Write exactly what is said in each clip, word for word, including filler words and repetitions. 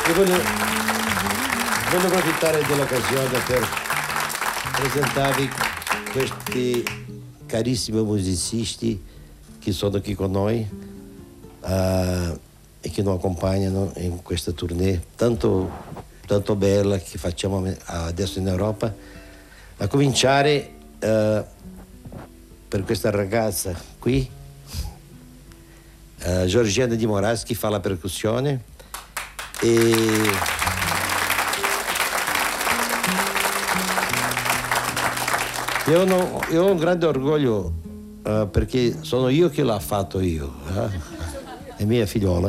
E voglio, voglio approfittare dell'occasione per presentarvi questi carissimi musicisti che sono qui con noi uh, e che ci accompagnano in questa tournée tanto, tanto bella che facciamo adesso in Europa, a cominciare uh, per questa ragazza qui, uh, Georgiana Di Moraes, che fa la percussione, e io, no, io ho un grande orgoglio uh, perché sono io che l'ho fatto io, eh? È mia figliola.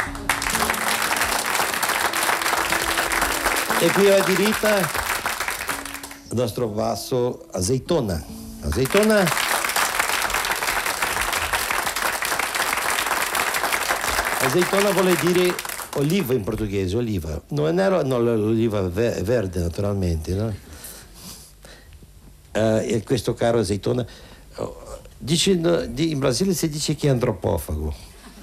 E qui alla diritta il nostro basso Azeitona. Azeitona Azeitona vuole dire oliva in portoghese, oliva. Non era no, l'oliva ve verde naturalmente, no? Uh, e questo caro Azeitona uh, dice, no, di, in Brasile si dice che è antropofago,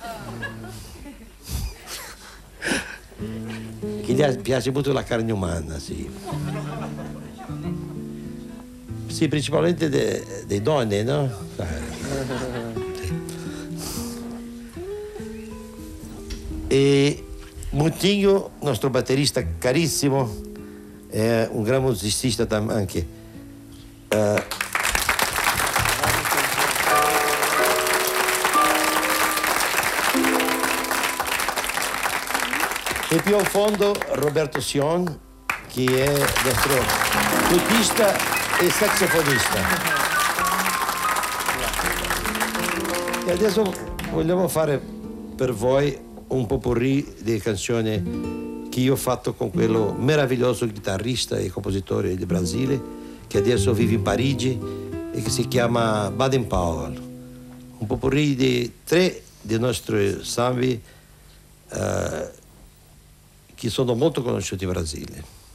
che gli piace molto la carne umana, sì, sì, principalmente delle de donne, no? E Mutinho, nostro batterista carissimo, è un gran musicista anche. Uh, e più a fondo Roberto Sion, che è nostro flutista e saxofonista. E adesso vogliamo fare per voi un potpourri di canzoni che io ho fatto con quello meraviglioso chitarrista e compositore del Brasile, che adesso vive in Parigi e che si chiama Baden Powell. Un potpourri di tre dei nostri sambi uh, che sono molto conosciuti in Brasile.